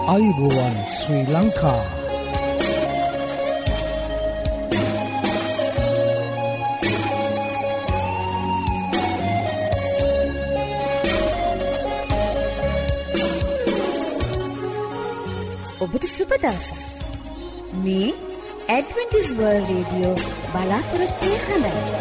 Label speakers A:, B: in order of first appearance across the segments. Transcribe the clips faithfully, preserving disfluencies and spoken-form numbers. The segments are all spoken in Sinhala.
A: ආයුබෝවන් ශ්‍රී ලංකා.
B: ඔබට සුබ දවසක්. මේ ඇඩ්වෙන්ටිස් වර්ල්ඩ් රේඩියෝ බලාපොරොත්තු හඬයි.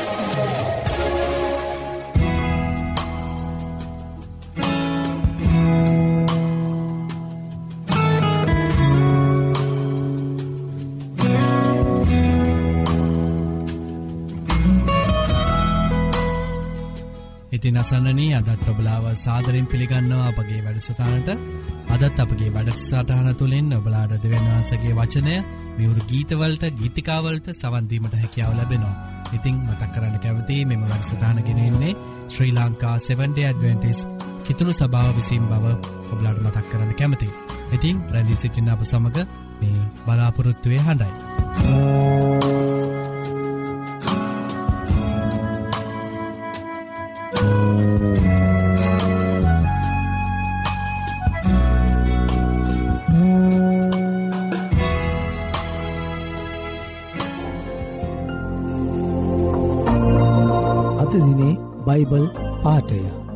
C: ඉතින් අසන්නනී අදත් ඔබලාව සාදරයෙන් පිළිගන්නවා අපගේ වැඩසටහනට. අදත් අපගේ වැඩසටහන තුළින් ඔබලාට දෙවියන් වහන්සේගේ වචනය මියුරු ගීතවලට ගීතිකාවලට සවන් දීමට හැකියාව ලැබෙනවා. ඉතින් මතක් කරන්න කැමතියි මෙම වැඩසටහන ගෙනෙන්නේ Sri Lanka seventh day Adventist කිතුණු සභාව විසින් බව ඔබලාට මතක් කරන්න කැමතියි. ඉතින් රැඳී සිටින්න අප සමග මේ බලාපොරොත්තුවේ හඬයි.
A: බයිබල් පාඨය.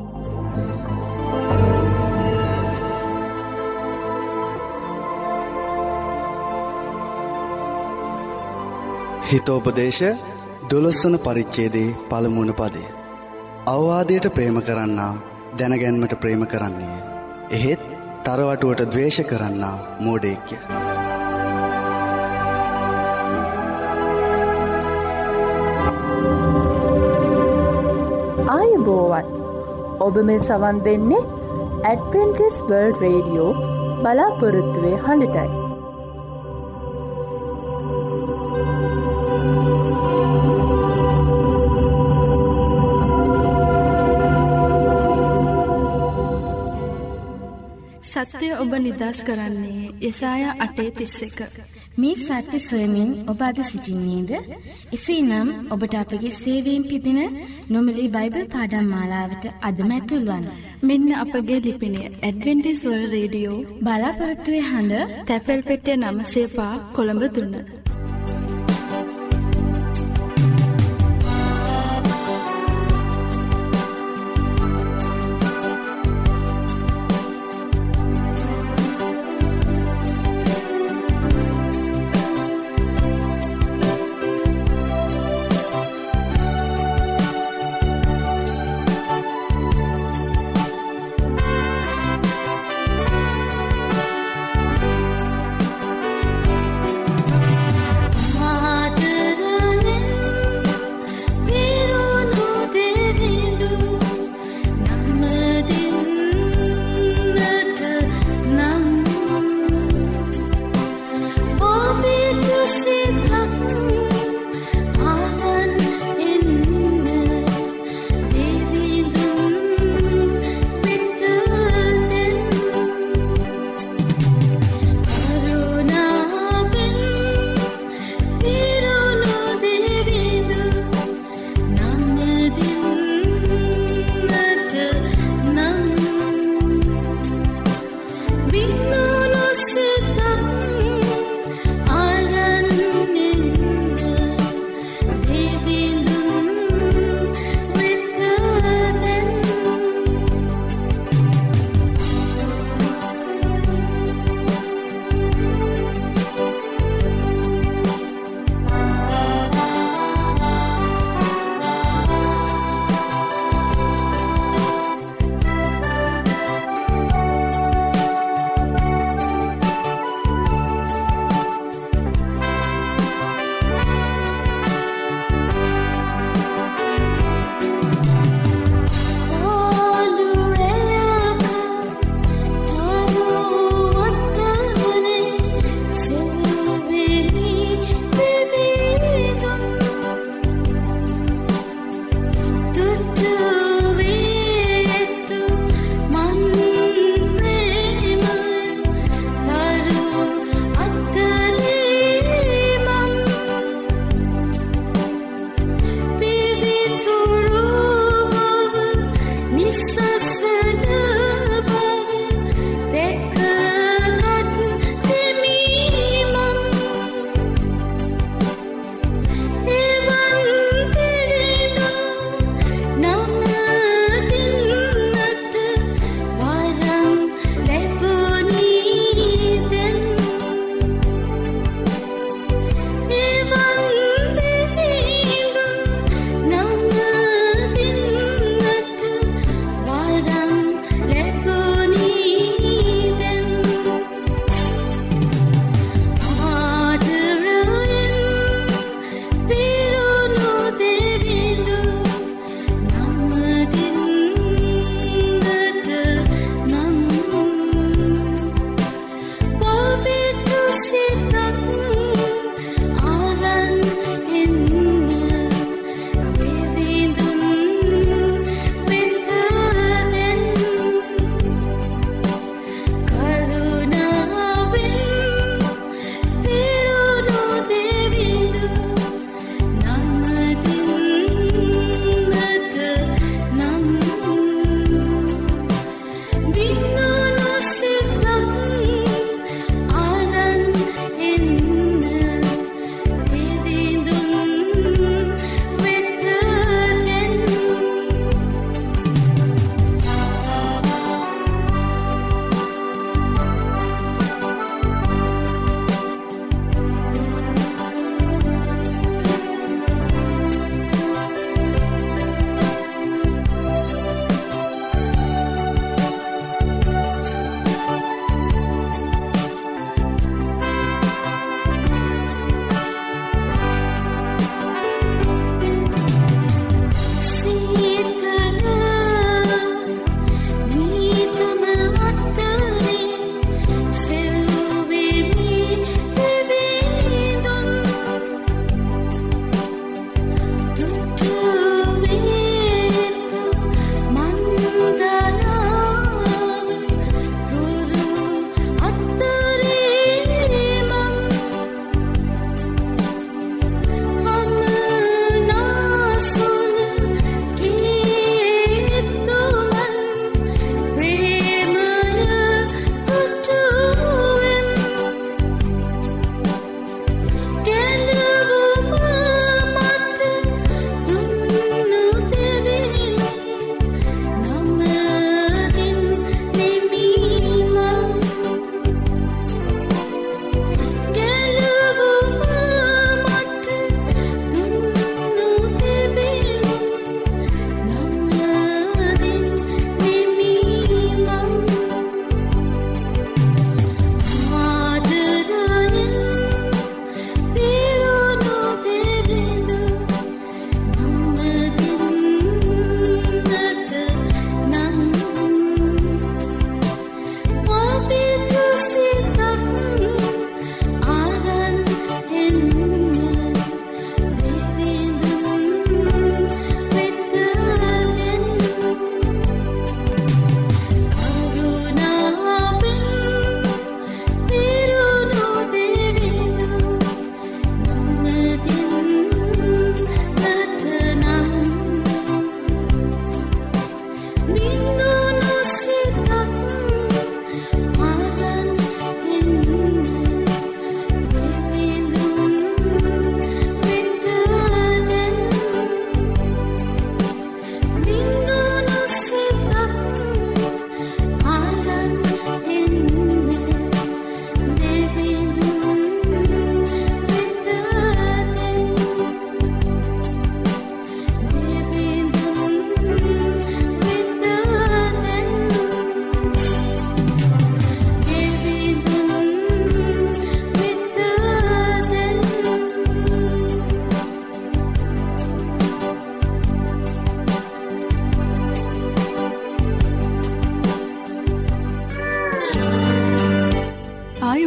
D: හිතෝපදේශ දොළොස්වන පරිච්ඡේදයේ පළමුවන පදය. අවවාදයට ප්‍රේම කරන්නා දැනගැන්මට ප්‍රේම කරන්නේ. එහෙත් තරවටුවට ද්වේෂ කරන්නා මෝඩයෙක්ය.
E: ආයුබෝවන්. ඔබ මේ සවන් දෙන්නේ ඇඩ්වෙන්ටිස් වර්ල්ඩ් රේඩියෝ බලාපොරොත්තුවේ හඬටයි.
F: සත්‍යය ඔබ නිදහස් කරන්නේ යෙසායා අටේ තිස් එක.
B: මේ සත්‍ය සොයමින් ඔබ අද සිටින්නේද? එසේනම් ඔබට අපගේ සේවයෙන් පිදින නොමිලේ බයිබල් පාඩම් මාලාවට අදම ඇතුල් වන්න.
F: මෙන්න අපගේ ලිපිනය ඇඩ්වෙන්ටිස් වර්ල්ඩ් රේඩියෝ
B: බලාපොරොත්තුවේ හඬ,
F: තැපැල් පෙට්ටිය නම සේපා කොළඹ තුන.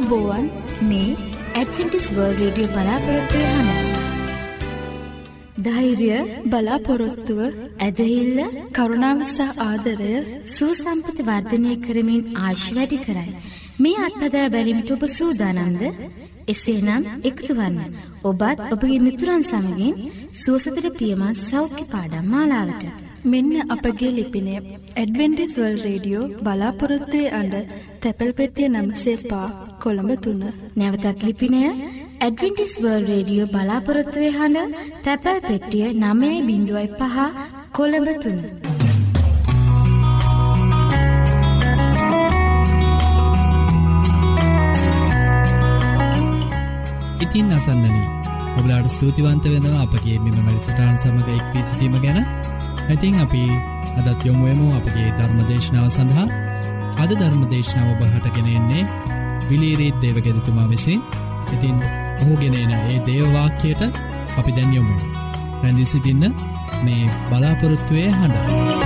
F: ආයුබෝවන්
B: මේ ඇඩ්වෙන්ටිස් වර්ල්ඩ් රේඩියෝ බලාපොරොත්තු වෙන ධෛර්ය
F: බලාපොරොත්තුව
B: ඇදහිල්ල
F: කරුණාව සහ ආදරය
B: සුසම්පත වර්ධනය කරමින් ආයුෂ වැඩි කරයි. මේ අත්දැක බැලීමට ඔබ සූදානම්ද? එසේනම් එකතු වන්න ඔබත් ඔබගේ මිතුරන් සමගින් සුවසතට පියමත් සෞඛ්‍ය පාඩම් මාලාවට.
F: මෙන්න අපගේ ලිපිනය ඇඩ්වෙන්ටිස් වර්ල්ඩ් රේඩියෝ බලාපොරොත්තුවේ අඬ තැපැල් පෙට්ටිය නම්සේ පහ කොළඹ තුන.
B: නැවතත් ලිපිනය ඇඩ්වෙන්ටිස් වර්ල්ඩ් රේඩියෝ බලාපොරොත්තුවේ අඬ තැපැල් පෙට්ටිය නවය බිංදුවයි පහ කොළඹ තුන.
C: ඉතින් අසන්නනී ඔබලාට ස්තුතිවන්ත වෙනවා අපගේ මෙම වැඩසටහන සමග එක් වී සිටීම ගැන. ඉතින් අපි අදත් යොමු වෙමු අපගේ ධර්මදේශනාව සඳහා. අද ධර්මදේශනාව ඔබට ගෙන එන්නේ විලීරීත් දේවගෙදතුමා විසින්. ඉතින් ඔහු ගෙන එන ඒ දේව වාක්‍යයට අපි දැන් යොමු වෙමු. රැඳී සිටින්න මේ බලාපොරොත්තුවේ හඬ.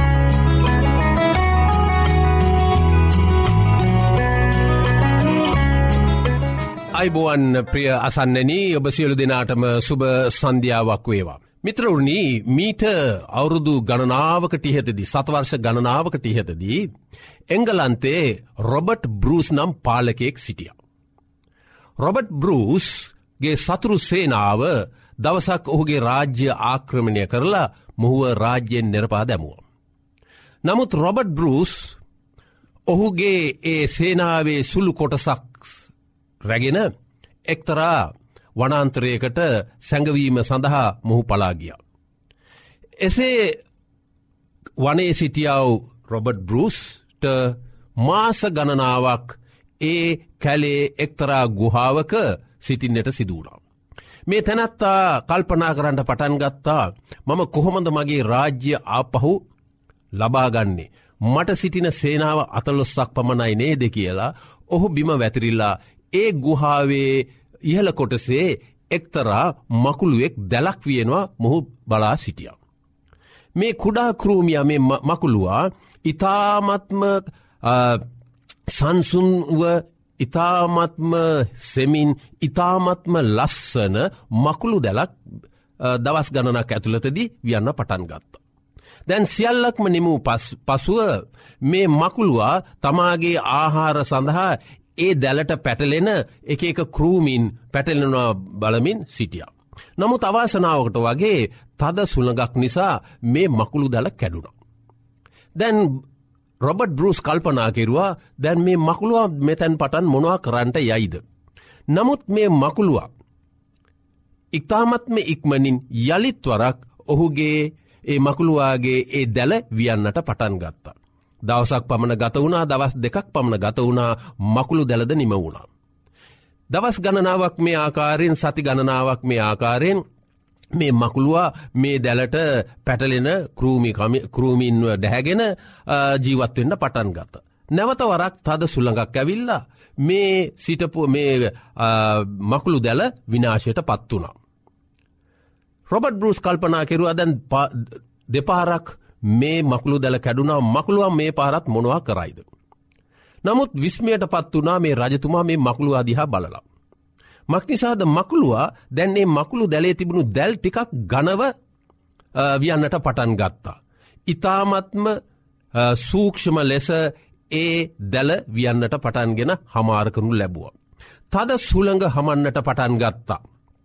G: අයිබෝවන් ප්‍රිය අසන්නනී ඔබ සියලු දෙනාටම සුබ සන්ධ්‍යාවක් වේවා. මිත්‍රවරුනි, මීට අවුරුදු ගණනාවකට ඉහතදී සතවර්ෂ ගණනාවකට ඉහතදී එංගලන්තේ රොබර්ට් බෲස් නම් පාලකයෙක් සිටියා. රොබර්ට් බෲස්ගේ සතුරු සේනාව දවසක් ඔහුගේ රාජ්‍ය ආක්‍රමණය කරලා මොහුව රාජ්‍යයෙන් නෙරපා දැමුවා. නමුත් රොබර්ට් බෲස් ඔහුගේ ඒ සේනාවේ සුළු කොටසක් රැගෙන එක්තරා වනාන්තරයකට සැඟවීම සඳහා මොහු පලා ගියා. එසේ වනයේ සිටියා වූ රොබර්ට් බෲස්ට මාස ගණනාවක් ඒ කැලේ එක්තරා ගුහාවක සිටින්නට සිදු වුණා. මේ තැනැත්තා කල්පනා කරන්න පටන් ගත්තා, මම කොහොමද මගේ රාජ්‍ය ආපහු ලබා ගන්නේ? මට සිටින සේනාව අතලොස්සක් පමණයි නේද කියලා ඔහු බිම වැතිරිලා ඒ ගුහාවේ ඉහළ කොටසේ එක්තරා මකුළුවෙක් දැලක් වියනවා මොහු බලා සිටියා. මේ කුඩා ක්‍රූමියා මේ මකුළුවා ඉතාමත්ම සංසුන්ව ඉතාමත්ම සෙමින් ඉතාමත්ම ලස්සන මකුළු දැලක් දවස් ගණනක් ඇතුළතදී වියන්න පටන් ගත්තා. දැන් සියල්ලක්ම නිමූ පසුව මේ මකුළුවා තමාගේ ආහාර සඳහා ඒ දැලට පැටලෙන එක එක ක්‍රූමින් පැටලෙනවා බලමින් සිටියා. නමුත් අවාසනාවකට වගේ තද සුළඟක් නිසා මේ මකුළු දැල කැඩුණා. දැන් රොබර්ට් බෲස් කල්පනා කෙරුවා, දැන් මේ මකුළුවා මෙතෙන් පටන් මොනවා කරන්නට යයිද? නමුත් මේ මකුළුවා ඉතාමත්ම ඉක්මනින් යලිත් වරක් ඔහුගේ ඒ මකුළුවාගේ ඒ දැල වියන්නට පටන් ගත්තා. දවසක් පමණ ගත වුණා, දවස් දෙකක් පමණ ගත වුණා, මකුළු දැලද නිම වුණා. දවස් ගණනාවක් මේ ආකාරයෙන්, සති ගණනාවක් මේ ආකාරයෙන් මේ මකුළුවා මේ දැලට පැටලෙන ක්‍රූමි ක්‍රූමින්ව දැහැගෙන ජීවත් වෙන්න පටන් ගත්තා. නැවත වරක් තද සුළඟක් ඇවිල්ලා මේ සිටපු මේ මකුළු දැල විනාශයට පත් වුණා. රොබර්ට් බෲස් කල්පනා කෙරුවා, දැන් දෙපාරක් මේ මකුළු දැල කැඩුණා, මකුළුවා මේ පාරත් මොනවා කරයිද? නමුත් විස්මයට පත් වුණා මේ රජතුමා මේ මකුළුවා දිහා බලලා. මක්නිසාද මකුළුවා දැන් මේ මකුළු දැලේ තිබුණු දැල් ටිකක් ඝනව වියන්නට පටන් ගත්තා. ඊ타මත්ම සූක්ෂම ලෙස ඒ දැල වියන්නට පටන්ගෙන හමාර කරනු ලැබුවා. තද සුළඟ හමන්නට පටන් ගත්තා.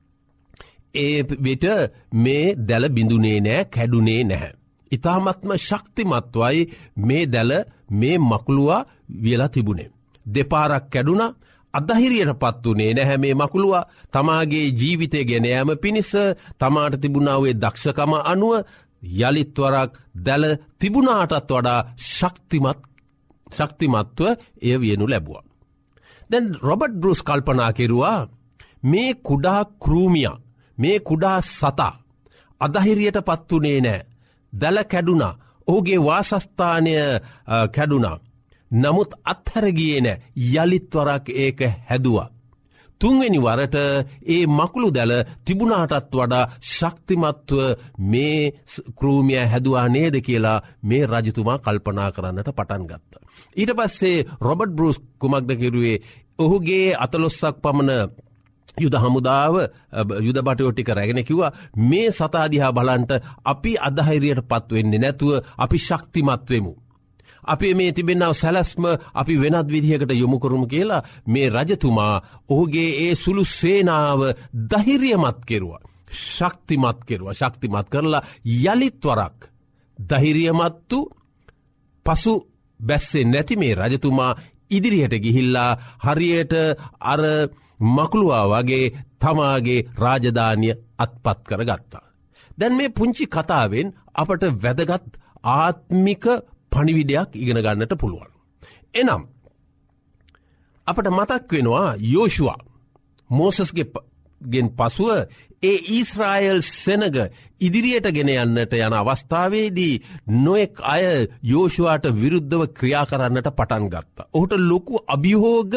G: ඒ විට මේ දැල බිඳුනේ නැහැ, කැඩුනේ නැහැ. ඉතාමත්ම ශක්තිමත්වයි මේ දැල මේ මකුළුවා වියලා තිබුණේ. දෙපාරක් කැඩුණා, අධෛර්යයට පත් වුණේ නැහැ මේ මකුළුවා. තමාගේ ජීවිතය ගෙන යාම පිණිස තමාට තිබුණා වූ දක්ෂකම අනුව යලිත් වරක් දැල තිබුණාටත් වඩා ශක්තිමත් ශක්තිමත්ව එය වියනු ලැබුවා. දැන් රොබර්ට් බෲස් කල්පනා කෙරුවා, මේ කුඩා ක්‍රූමියා, මේ කුඩා සතා අධෛර්යයට පත් වුණේ නැහැ. දැල කැඩුණා, ඔහුගේ වාසස්ථානය කැඩුණා. නමුත් අත්හැර ගියේ නැහැ. යලිත් වරක් ඒක හැදුවා. තුන්වෙනි වරට ඒ මකුළු දැල තිබුණාටත් වඩා ශක්තිමත්ව මේ ක්‍රූමිය හැදුවා නේද කියලා මේ රජතුමා කල්පනා කරන්නට පටන් ගත්තා. ඊට පස්සේ රොබර්ට් බෲස් කුමක්ද කිරුවේ? ඔහුගේ අතලොස්සක් පමණ යුද හමුදාව යුද බටයෝ ටික රැගෙන කිව්වා මේ සතා දිහා බලන්ට අපි අධෛර්යයට පත් වෙන්නේ නැතුව අපි ශක්තිමත් වෙමු. අපි මේ තිබෙනව සැලැස්ම අපි වෙනත් විදිහකට යොමු කරමු කියලා මේ රජතුමා ඔහුගේ ඒ සුළු සේනාව ධෛර්යමත් කෙරුවා. ශක්තිමත් කෙරුවා. ශක්තිමත් කරලා යලිත් වරක් ධෛර්යමත් වූ පසු බැස්සේ නැති මේ රජතුමා ඉදිරියට ගිහිල්ලා හරියට අර මකුළුවා වගේ තමාගේ රාජධානිය අත්පත් කරගත්තා. දැන් මේ පුංචි කතාවෙන් අපට වැදගත් ආත්මික පණිවිඩයක් ඉගෙන ගන්නට පුළුවන්. එනම් අපට මතක් වෙනවා යෝෂුවා මෝසස්ගේ ගෙන් පසුව ඒ ඊශ්‍රායල් සෙනග ඉදිරියට ගෙන යන්නට යන අවස්ථාවේදී නොයෙක් අය යෝෂුවාට විරුද්ධව ක්‍රියා කරන්නට පටන් ගත්තා. ඔහුට ලොකු අභියෝග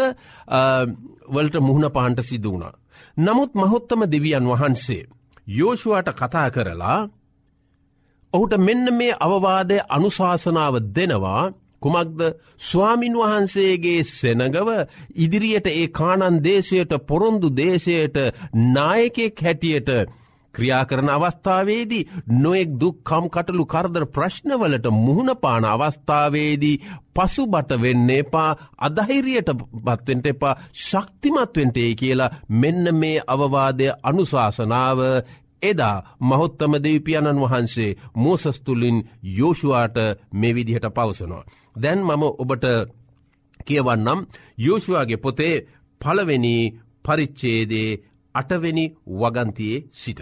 G: වලට මුහුණ පාන්නට සිදු වුණා. නමුත් මහෝත්තම දෙවියන් වහන්සේ යෝෂුවාට කතා කරලා ඔහුට මෙන්න මේ අවවාදය අනුශාසනාව දෙනවා. කුමක්ද? ස්වාමින් වහන්සේගේ සෙනගව ඉදිරියට ඒ කානන් දේශයට පොරොන්දු දේශයට නායකයෙක් හැටියට ක්‍රියා කරන අවස්ථාවේදී නොයෙක් දුක් කම්කටොළු කරදර ප්‍රශ්නවලට මුහුණ පාන අවස්ථාවේදී පසුබට වෙන්න එපා, අධෛර්යයට පත් වෙන්න එපා, ශක්තිමත් වෙන්න කියලා මෙන්න මේ අවවාදය අනුශාසනාව එදා මහෝත්තම දෙවියන් වහන්සේ මෝසස් තුලින් යෝෂුවාට මේ විදිහට පවසනවා. දැන් මම ඔබට කියවන්නම් යෝෂුවාගේ පොතේ පළවෙනි පරිච්ඡේදයේ අටවෙනි වගන්තියේ සිට.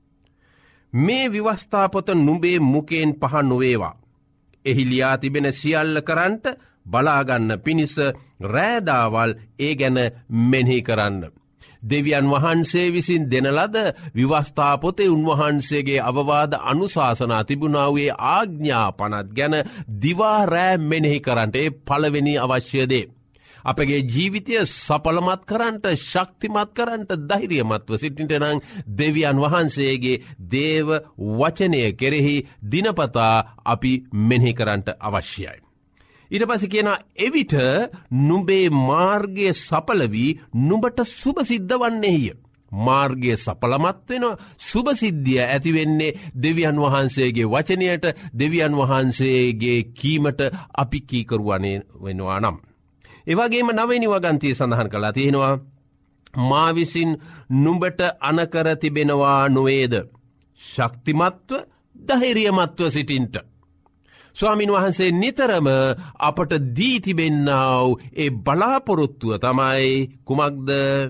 G: මේ විවස්ථා පොත නුඹේ මුකෙන් පහ නොවේවා. එහි ලියා තිබෙන සියල්ල කරන්ට බලාගන්න පිණිස රෑදාවල් ඒ ගැන මෙනෙහි කරන්න. දෙවියන් වහන්සේ විසින් දෙන ලද විවස්ථා පොතේ උන්වහන්සේගේ අවවාද අනුශාසනා තිබුණා වූ ආඥාපනත් ගැන දිවා රෑ මෙනෙහි කරන්නට ඒ පළවෙනි අවශ්‍ය දේ. අපගේ ජීවිතය සඵලමත් කරන්නට, ශක්තිමත් කරන්නට, ධෛර්යමත්ව සිටින්නට නම් දෙවියන් වහන්සේගේ දේව වචනය කෙරෙහි දිනපතා අපි මෙනෙහි කරන්නට අවශ්‍යයි. ඊට පස්සේ කියනවා එවිට නුඹේ මාර්ගය සඵල වී නුඹට සුබ සිද්ධ වන්නේය. මාර්ගය සඵලමත් වෙනවා, සුබ සිද්ධිය ඇති වෙන්නේ දෙවියන් වහන්සේගේ වචනයට, දෙවියන් වහන්සේගේ කීමට අපි කීකරුවනේ වෙනවා නම්. ඒ වගේම නවවෙනි වගන්තියේ සඳහන් කළා තියෙනවා මා විසින් නුඹට අනකර තිබෙනවා නොවේද? ශක්තිමත්ව ධෛර්යමත්ව සිටින්ට. ස්වාමීන් වහන්සේ නිතරම අපට දී තිබෙන්නා වූ ඒ බලාපොරොත්තුව තමයි කුමක්ද?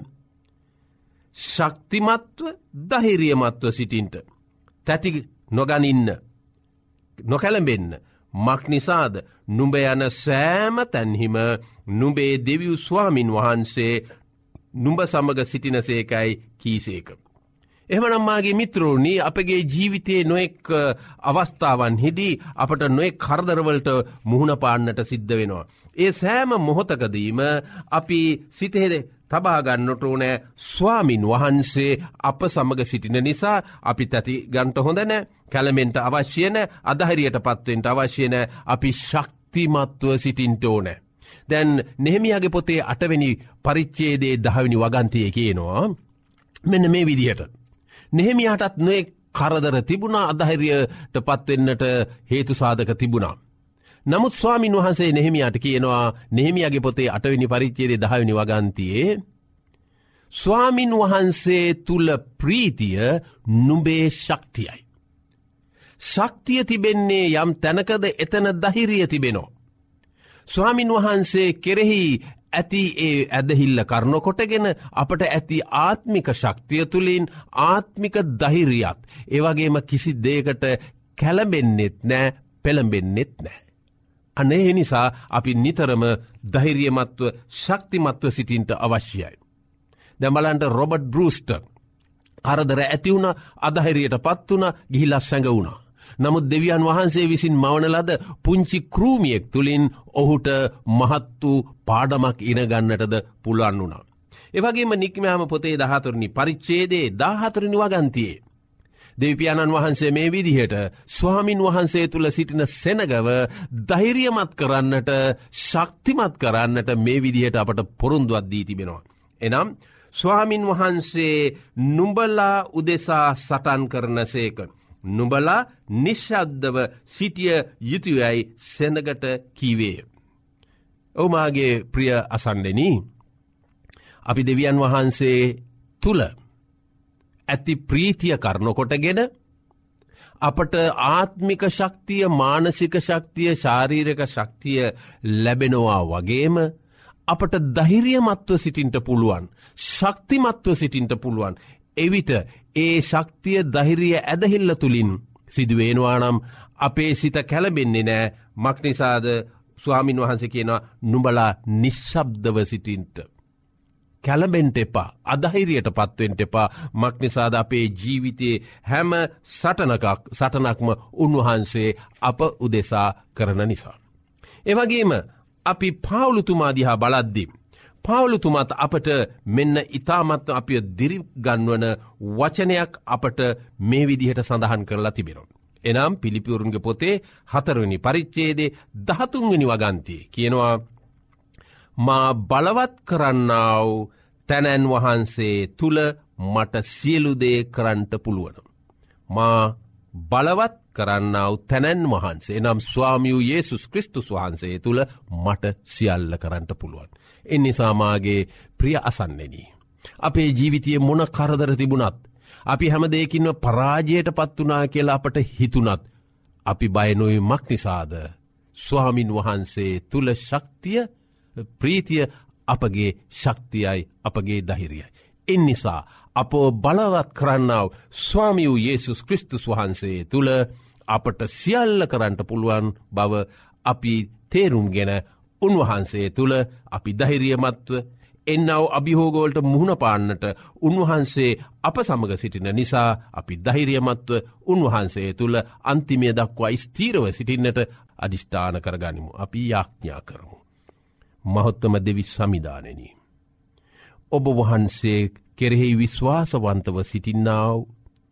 G: ශක්තිමත්ව ධෛර්යමත්ව සිටින්ට. තැති නොගනින්න, නොකැළඹෙන්න. මක් නිසාද? නුඹ යන සෑම තැන්හිම නුඹේ දෙවියන් ස්වාමින් වහන්සේ නුඹ සමග සිටිනසේකයි කීසේක. එහෙමනම් මාගේ මිත්‍රෝනි, අපගේ ජීවිතයේ නොඑක් අවස්ථාවන්හිදී අපට නොඑක් කරදරවලට මුහුණ පාන්නට සිද්ධ වෙනවා. ඒ සෑම මොහොතකදීම අපි සිතේ තබා ගන්නට ඕනේ ස්වාමින් වහන්සේ අප සමග සිටින නිසා අපි තැති ගන්නට හොඳ නැහැ, කැළඹෙන්න අවශ්‍ය නැහැ, අධෛර්යයටපත් වෙන්න අවශ්‍ය නැහැ. අපි ශක්තිමත්ව සිටින්න ඕනේ. දැන් නෙහෙමියාගේ පොතේ අටවෙනි පරිච්ඡේදයේ දහවෙනි වගන්තියේ කියනවා මෙන්න මේ විදිහට. නෙහෙමියාටත් නොයෙක් කරදර තිබුණා, අධෛර්යයටපත් වෙන්නට හේතු සාධක තිබුණා. නමුත් ස්වාමින් වහන්සේ නෙහෙමියාට කියනවා නෙහෙමියාගේ පොතේ අටවෙනි පරිච්ඡේදයේ දහවෙනි වගන්තියේ ස්වාමින් වහන්සේ තුල ප්‍රීතිය නුඹේ ශක්තියයි. ශක්තිය තිබෙන්නේ යම් තැනකද එතන ධෛර්යය තිබෙනවා. ස්වාමින් වහන්සේ කෙරෙහි ඇති ඒ ඇදහිල්ල කරන කොටගෙන අපට ඇති ආත්මික ශක්තිය තුලින් ආත්මික ධෛර්යයත් ඒ වගේම කිසි දෙයකට කැළඹෙන්නෙත් නැහැ, පෙළඹෙන්නෙත් නැහැ. අනේ නිසා අපි නිතරම ධෛර්යමත්ව ශක්තිමත්ව සිටින්න අවශ්‍යයි. දැන් බලන්න රොබර්ට් බෲස්ට කරදර ඇති වුණා, අධෛර්යයටපත් වුණා, ගිහිලා සැඟවුණා. නමුත් දෙවියන් වහන්සේ විසින් මවන ලද පුංචි ක්‍රූමියෙක් තුලින් ඔහුට මහත් වූ පාඩමක් ඉගෙන ගන්නටද පුළුවන් වුණා. එවගේම නික්මයාම පොතේ දහතුරනි පරිච්ඡේදයේ දාහතරනි වගන්තියේ දෙවිපියාණන් වහන්සේ මේ විදිහට ස්වාමින් වහන්සේ තුළ සිටින සෙනගව ධෛර්යමත් කරන්නට, ශක්තිමත් කරන්නට මේ විදිහට අපට පොරොන්දුවක් දී තිබෙනවා. එනම් ස්වාමින් වහන්සේ නුඹලා උදෙසා සටන් කරනසේක. නුඹලා නිශ්ශබ්දව සිටිය යුතුයයි සෙනගට කීවේය. ඔව්මාගේ ප්‍රිය අසන්නෙනි, අපි දෙවියන් වහන්සේ තුළ ඇති ප්‍රීතිය කරනකොටගෙන අපට ආත්මික ශක්තිය, මානසික ශක්තිය, ශාරීරික ශක්තිය ලැබෙනවා වගේම අපට ධෛර්යමත්ව සිටින්ට පුළුවන්, ශක්තිමත්ව සිටින්ට පුළුවන්. එවිට ඒ ශක්තිය, ධෛර්යය ඇදහිල්ල තුළින් සිදුවේනවා නම් අපේ සිත කැළඹෙන්නේ නෑ. මක්නිසාද ස්වාමින් වහන්සේ කියනවා නුඹලා නිශ්ශබ්දව සිටින්ට. කැළඹෙන්ට එපා, අධෛර්යයට පත්වෙන්ට එපා. මක්නිසාද අපේ ජීවිතයේ හැම සටනකක් සටනක්ම උන්වහන්සේ අප උදෙසා කරන නිසා. එවගේම අපි පාවුලුතුමා දිහා බලද්දී පාවුලුතුමාත් අපට මෙන්න ඉතාමත් අපිය දිරිගන්වන වචනයක් අපට මේ විදිහට සඳහන් කරලා තිබෙනවා. එනම් පිලිපිවරුන්ගේ පොතේ හතරවෙනි පරිච්ඡේදයේ දහතුන්වෙනි වගන්තියේ කියනවා, මා බලවත් කරන්නා වූ තැනැන් වහන්සේ තුල මට සියලු දේ කරන්නට පුළුවන්. මා බලවත් කරන්නා වූ තැනැන් වහන්සේ නම් ස්වාමී වූ යේසුස් ක්‍රිස්තුස් වහන්සේ තුල මට සියල්ල කරන්නට පුළුවන්. ඒ නිසා මාගේ ප්‍රිය අසන්නෙනි, අපේ ජීවිතයේ මොන කරදර තිබුණත්, අපි හැම දෙයකින්ම පරාජයට පත් වුණා කියලා අපට හිතුණත්, අපි බය නොවි. මක්නිසාද ස්වාමින් වහන්සේ තුල ශක්තිය, ප්‍රීතිය අපගේ ශක්තියයි, අපගේ ධෛර්යයයි. එනිසා අපෝ බලවත් කරන්නා වූ ස්වාමී වූ යේසුස් ක්‍රිස්තුස් වහන්සේ තුල අපට සියල්ල කරන්නට පුළුවන් බව අපි තේරුම්ගෙන උන්වහන්සේ තුල අපි ධෛර්යමත්ව එන්නව අභියෝගවලට මුහුණ පාන්නට උන්වහන්සේ අප සමග සිටින නිසා අපි ධෛර්යමත්ව උන්වහන්සේ තුල අන්තිමය දක්වා ස්ථීරව සිටින්නට අදිෂ්ඨාන කරගනිමු. අපි යාඥා කරමු. මහත්ම දෙවි සමිදානෙනි, ඔබ වහන්සේ කෙරෙහි විශ්වාසවන්තව සිටින්නා වූ,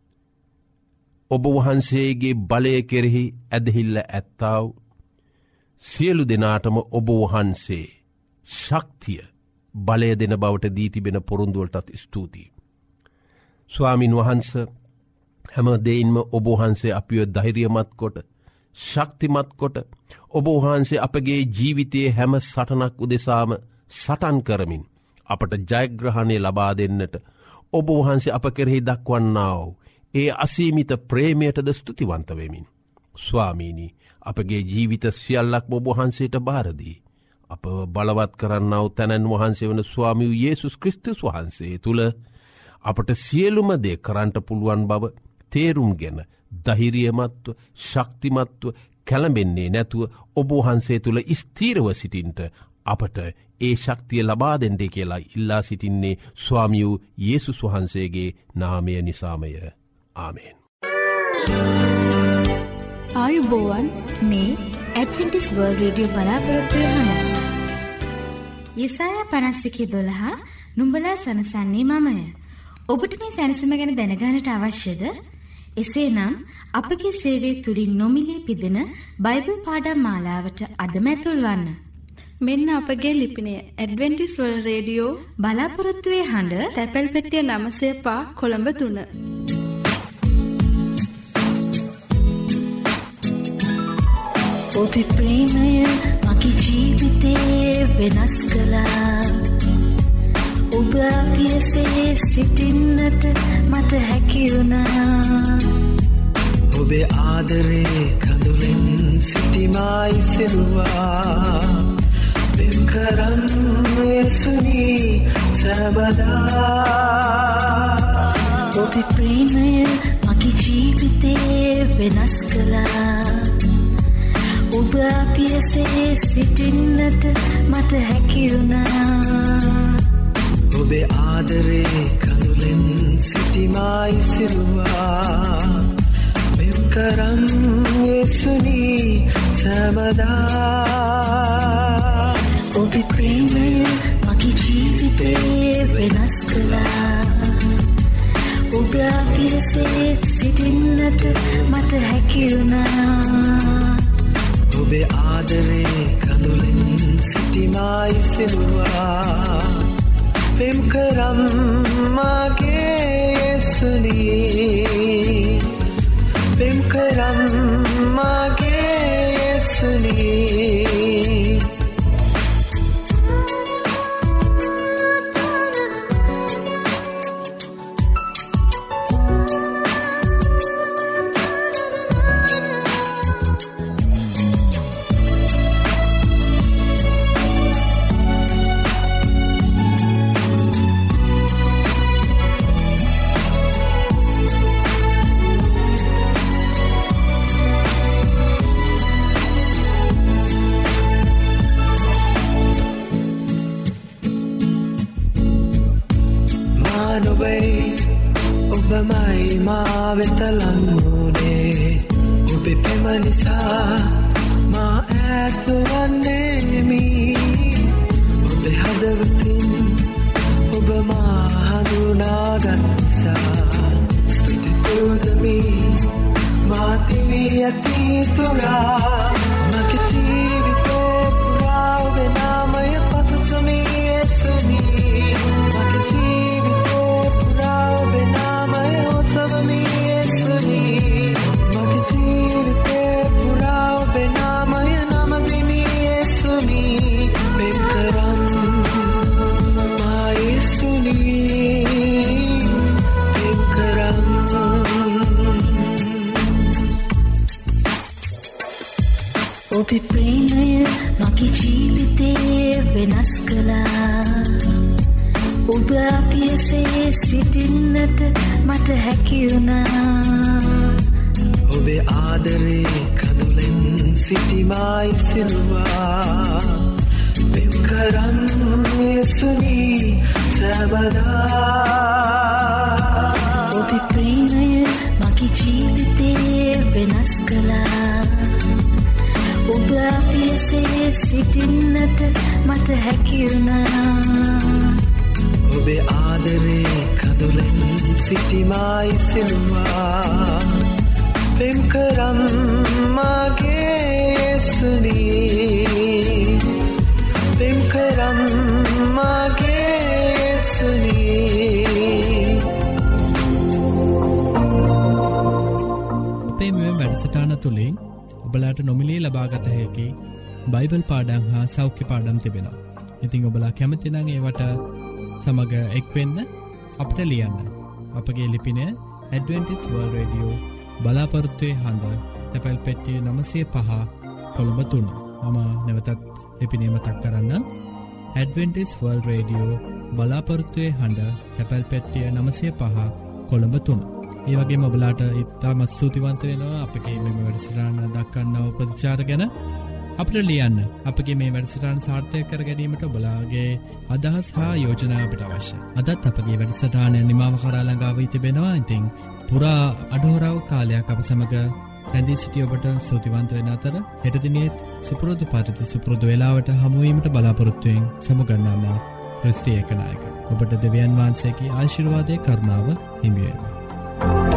G: ඔබ වහන්සේගේ බලය කෙරෙහි ඇදහිල්ල ඇත්තා වූ සියලු දෙනාටම ඔබ වහන්සේ ශක්තිය, බලය දෙන බවට දී තිබෙන පොරොන්දුවලටත් ස්තුතියි. ස්වාමින් වහන්සේ හැම දෙයින්ම ඔබ වහන්සේ අපිව ධෛර්යමත් කොට, ශක්තිමත් කොට, ඔබ වහන්සේ අපගේ ජීවිතයේ හැම සටනක් උදෙසාම සටන් කරමින් අපට ජයග්‍රහණය ලබා දෙන්නට ඔබ වහන්සේ අප කෙරෙහි දක්වන්නා වූ ඒ අසීමිත ප්‍රේමයටද ස්තුතිවන්ත වෙමින්, ස්වාමීනි, අපගේ ජීවිත සියල්ලක්ම ඔබ වහන්සේට බාර දී අප බලවත් කරන්නා වූ තැනැන් වහන්සේ වන ස්වාමී වූ යේසුස් ක්‍රිස්තුස් වහන්සේ තුල අපට සියලුම දේ කරන්නට පුළුවන් බව තේරුම්ගෙන ධෛර්යමත්ව, ශක්තිමත්ව, කැළඹෙන්නේ නැතුව ඔබ වහන්සේ තුල ස්ථීරව සිටින්ට අපට ඒ ශක්තිය ලබා දෙන්නේ කියලා ඉල්ලා සිටින්නේ ස්වාමී වූ යේසුස් වහන්සේගේ නාමය නිසාමය. ආමේන්.
F: ආයුබෝවන්,
B: මේ ඇඩ්වෙන්ටිස් වර්ල්ඩ් රේඩියෝ බලාපොරොත්තු වෙනවා. යෙසායා පනස් එකේ දොළහ නුඹලා සනසන්නේ මමය. ඔබට මේ සැනසීම ගැන දැනගන්නට අවශ්‍යද? එසේනම් අපගේ සේවය තුලින් නොමිලේ පිදෙන බයිබල් පාඩම් මාලාවට අදම ඇතුල් වන්න.
F: මෙන්න අපගේ ලිපිනය ඇඩ්වෙන්ටිස් වර්ල්ඩ් රේඩියෝ
B: බලාපොරොත්තු වේ හඬ
F: තැපැල් පෙට්ටිය නවය පහ කොළඹ තුන.
H: ඔබේ ප්‍රේමය මගේ ජීවිතේ වෙනස් කළා. ඔබ පියසේ සිටින්නට මට හැකි වුණා.
I: ඔබේ ආදරේ කඳුලෙන් සිටිමායි සිරුවා. පෙම් කරන් යේසුනි සබදා.
H: ඔබේ ප්‍රේමය මගේ ජීවිතේ වෙනස් කළා. ඔබ පියසේ සිටින්නට මට හැකි වුණා.
I: ඔබේ ආදරේ කඳුලෙන් සිටිමායි සිරුවා. පෙම් කරන් යේසුනි සබදා.
H: ඔබේ ප්‍රේමය මගේ ජීවිතේ වෙනස් හැකිවුණා
I: ඔබේ ආදරේ කඳුලින් සිටිමයි සිරුවා පෙම් කරම් මාගේ යේසුනී පෙම් කරම් මාගේ යේසුනී ඔබමයි මා වෙත ලංවුනේ ඔබේ පෙම නිසා මා ඈත් නොවන්නේමි ඔබේ හදවතින් ඔබ මා හඳුනාගත් නිසා ස්තුති පුදමි මා තිවි ඇති තුරා මගේ ජීවිතේ පුරා ඔබේ නාමය පසසමි යේසුනී මගේ ජීවිතේ පුරා ඔබේ නාමය ඔසවමි යේසුනී මගේ ජීවිතේ පුරා ඔබේ නාමය නමදිමි යේසුනී පෙම් කරම් මා යේසුනී පෙම් කරම්
H: ඔබේ ප්‍රේමය මගේ ජීවිතේ වෙනස් කළා ඔබ අපියසේ සිටින්නට මට හැකිවුණා
I: ඔබේ ආදරේ කඳුලෙන් සිටිමයි සිරුවා පෙම් කරම් යේසුනී සබදා
H: ඔබේ ප්‍රේමය මගේ ජීවිතේ වෙනස් කළා ඔබ අපියසේ සිටින්නට මට හැකිවුණා
I: ඔබේ ආදරේ කඳුලෙන් සිටිමයි සිරුවා පෙම් කරම් මාගේ යේසුනී පෙම් කරම් මාගේ යේසුනී
C: අපේ මෙම වැඩසටහන තුළින් ඔබලාට නොමිලේ ලබාගත හැකි බයිබල් පාඩම් හා සෞඛ්‍ය පාඩම් තිබෙනවා. ඉතින් ඔබලා කැමති නම් ඒවට සමග එක්වෙන්න අපට ලියන්න. අපගේ ලිපිනය ඇඩ්වෙන්ටිස් වර්ල්ඩ් රේඩියෝ බලාපොරොත්තුවේ හඬ තැපැල් පෙට්ටිය නවසිය පහ කොළඹ තුන. මම නැවතත් ලිපිනය මතක් කරන්න. ඇඩ්වෙන්ටිස් වර්ල්ඩ් රේඩියෝ බලාපොරොත්තුවේ හඬ තැපැල් පෙට්ටිය නවසිය පහ කොළඹ තුන. ඒ වගේම ඔබලාට ඉතාමත් ස්තුතිවන්ත වෙනවා අපගේ මෙම වැඩසටහන දක්වන්නව ප්‍රතිචාර ගැන. අපට ලියන්න. අපගේ මේ වැඩසටහන සාර්ථක කර ගැනීමට ඔබලාගේ අදහස් හා යෝජනා අපිට අවශ්‍යයි. අදත් අපගේ වැඩසටහන නිමාව කරා ළඟා වී තිබෙනවා. ඉතින් පුරා අඩහොරව කාලයක් අප සමග රැඳී සිටි ඔබට ස්තුතිවන්ත වෙන අතර හෙට දිනේත් සුපුරුදු පරිදි සුපුරුදු වේලාවට හමු වීමට බලාපොරොත්තු වෙමින් සමුගන්නවා ක්‍රිස්ති ඒකනායක. ඔබට දෙවියන් වහන්සේගේ ආශිර්වාදයේ කරුණාව හිමි වේවා.